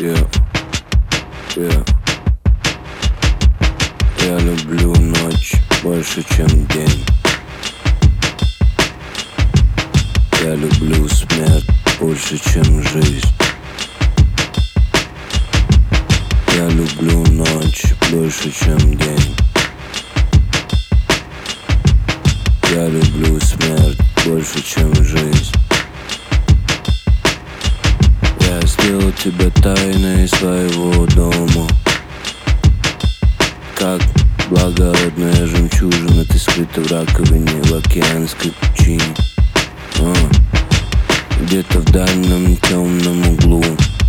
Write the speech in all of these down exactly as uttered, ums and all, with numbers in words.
Yeah, yeah. Я люблю ночь больше, чем день. Я люблю смерть больше, чем жизнь. Я люблю ночь больше, чем день. Я люблю смерть больше, чем жизнь. Я сделал тебя тайной своего дома. Как благородная жемчужина, ты скрыта в раковине, в океанской пучине. а, Где-то в дальнем темном углу,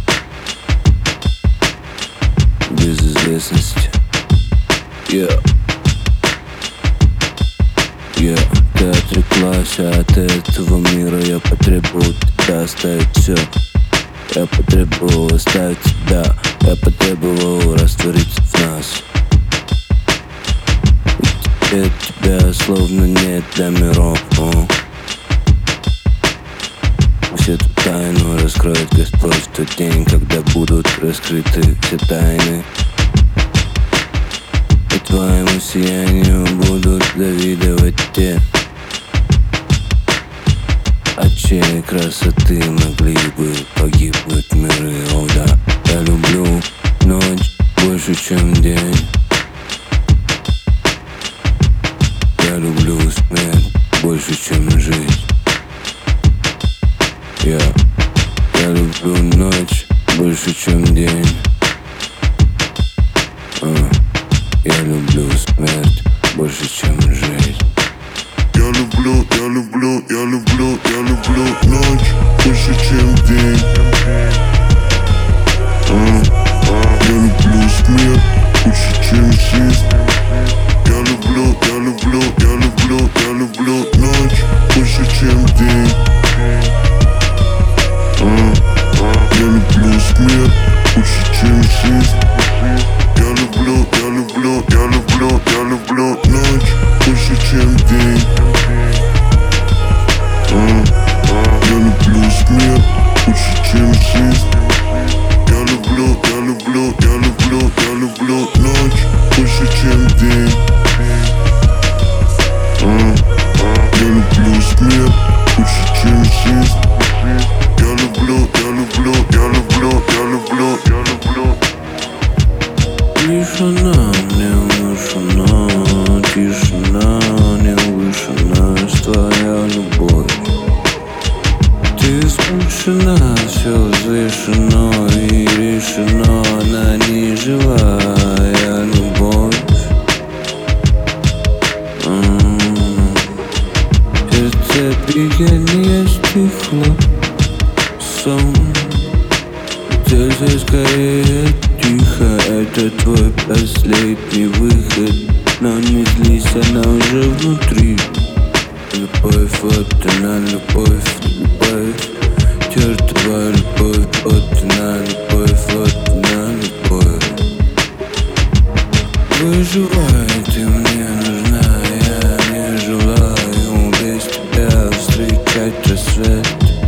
без известности. Yeah. Yeah. Ты отреклась от этого мира. Я потребовал тебя оставить все. Я потребовал оставить тебя. Я потребовал раствориться в нас. И теперь тебя словно нет для миров. О. Пусть эту тайну раскроет Господь в тот день, когда будут раскрыты все тайны. И твоему сиянию будут завидовать те, от чьей красоты могли бы погибнуть миры. О да, я люблю ночь больше, чем день. Я люблю смерть больше, чем жизнь. Я, я люблю ночь больше, чем день. а, Я люблю смерть больше, чем жизнь. Я люблю, я люблю, я люблю, я люблю ночь больше, чем день. а, Я люблю смерть больше, чем жизнь. Я люблю, я люблю, я люблю, я люблю ночь больше, чем день. а, Я люблю смерть больше, чем жизнь. Я люблю, я люблю, я люблю, я люблю ночь больше, чем день. а, Я люблю смерть больше, чем жизнь. Я люблю, я люблю, я люблю, я люблю ночь больше, чем день. а, Я люблю смерть больше, чем жизнь. Я люблю, я люблю, я люблю, я люблю, я люблю. Тишина мне внушена, тишина не вышена, твоя любовь. Ты спущена, все взвешено и решено, она не живая любовь. М-м-м. Сердце биение стихло, сон. Сердце скорее тихо, это твой последний выход. Но не злись, она уже внутри. Любовь, вот она, любовь, любовь. Чертова любовь, вот она, любовь, вот она, любовь. Выживай, ты мне нужна, я не желаю без тебя встречать рассвет.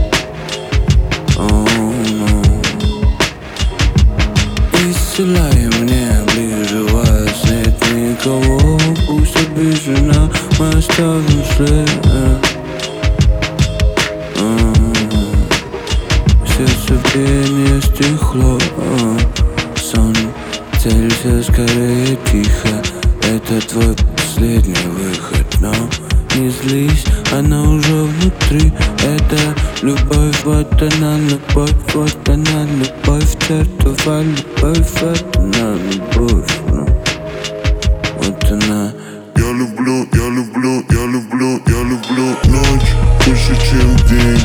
Исцеляй мне ближе вас, нет никого. Пусть обижена, мы оставим след. Сердце биение стихло, сон. Целься скорее тихо, это твой последний выход. Но не злись, она уже внутри. Это любовь, вот она, любовь, вот она, любовь. Чертова любовь, вот она, любовь. Ну, вот она. Я люблю, я люблю, я люблю, я люблю ночь больше, чем день.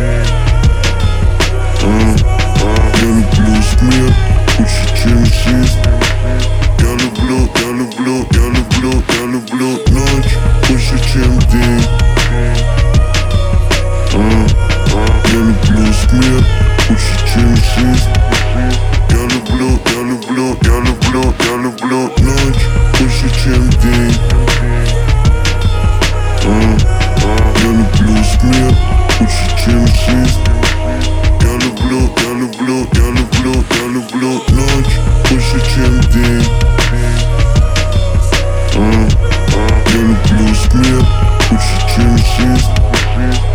а, Я люблю смерть больше, чем жизнь. Я люблю, я люблю, я люблю, я люблю ночь больше, чем день. а, Я люблю смерть больше, чем жизнь. Я люблю, я люблю, я люблю, я люблю ночь больше, чем день. а, Я люблю смерть больше, чем жизнь. Я люблю, я люблю, я люблю, я люблю смерть, лучше, чем жизнь.